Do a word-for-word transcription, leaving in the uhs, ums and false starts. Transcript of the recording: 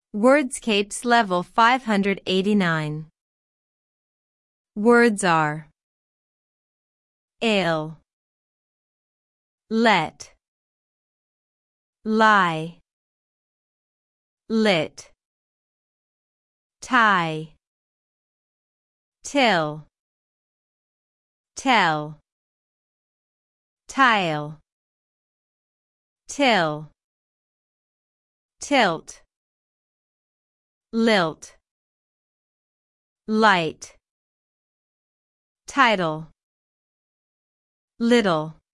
Wordscapes Level five hundred eighty-nine. Words are ill, let, lie, lit, tie, till, tell, tile, till, tilt, lilt, light, title, little.